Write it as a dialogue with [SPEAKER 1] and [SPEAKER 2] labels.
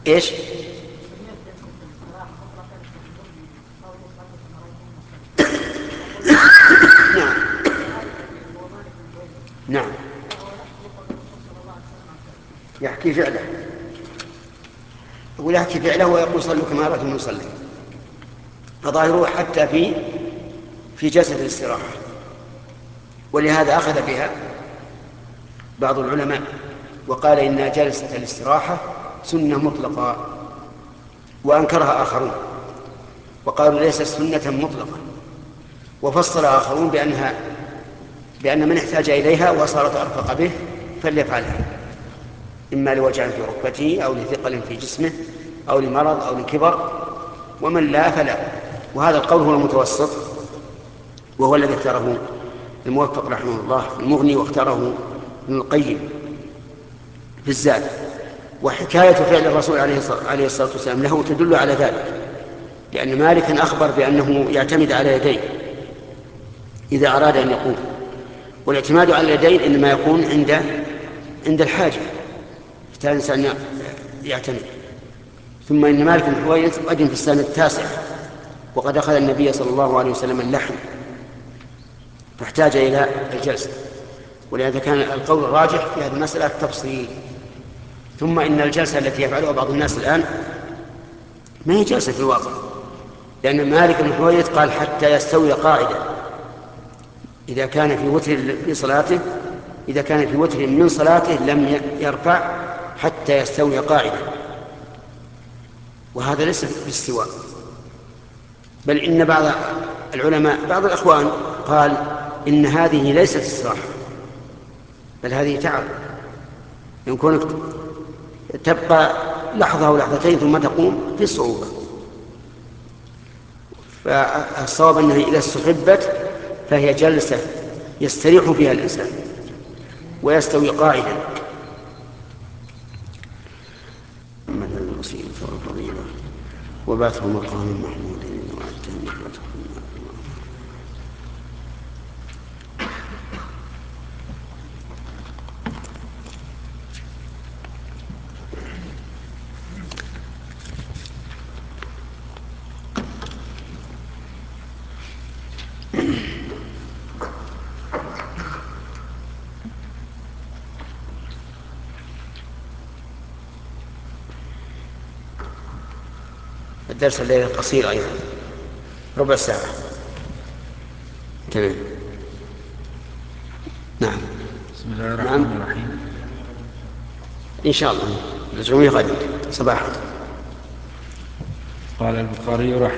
[SPEAKER 1] إيش؟ نعم نعم، يحكي فعله، يقول يحكي فعله ويقول صلوا كما رأيتم نصلي. فظاهره حتى في جلسة الاستراحة، ولهذا أخذ بها بعض العلماء وقال إن جلسة الاستراحة سنة مطلقة، وأنكرها آخرون وقالوا ليست سنة مطلقة، وفصل آخرون بأن من احتاج إليها وصارت أرفق به فليفعلها، إما لوجع في ركبته أو لثقل في جسمه أو لمرض أو لكبر، ومن لا فلا. وهذا القول هو المتوسط، وهو الذي اختاره الموفق رحمه الله في المغني، واختاره ابن القيم في الزاد. وحكاية فعل الرسول عليه الصلاة والسلام له تدل على ذلك، لأن مالكا أخبر بأنه يعتمد على يديه إذا أراد أن يقوم، والاعتماد على اليدين إنما يكون عند الحاجة حتى الإنسان يعتمد. ثم إن مالك بن حويرث قدم في السنة 9 وقد أخذ النبي صلى الله عليه وسلم اللحم فاحتاج إلى الجلسة، ولهذا كان القول الراجح في هذه المسألة التفصيل. ثم إن الجلسة التي يفعلها بعض الناس الآن ما هي جلسة في الواقع، لأن مالك بن حويرث قال حتى يستوي قاعدا إذا كان في وتر في صلاته، إذا كان في وتر من صلاته لم يرفع حتى يستوي قاعدا، وهذا ليس بالاستواء. بل إن بعض العلماء بعض الأخوان قال إن هذه ليست استراحة، بل هذه تعب، إن كونك تبقى لحظة أو لحظتين ثم تقوم في الصعوبة. فالصواب أنها إذا استحبت فهي جلسة يستريح فيها الإنسان ويستوي قاعدا. مثل الوسيلة والفضيلة وبعثه مقام محمود وعدته نعمته. الدرس الليلة قصير أيضا، ربع ساعة. تمام. نعم.
[SPEAKER 2] بسم الله الرحمن الرحيم.
[SPEAKER 1] إن شاء الله نجمع غدا صباحا.
[SPEAKER 2] قال البخاري رحمه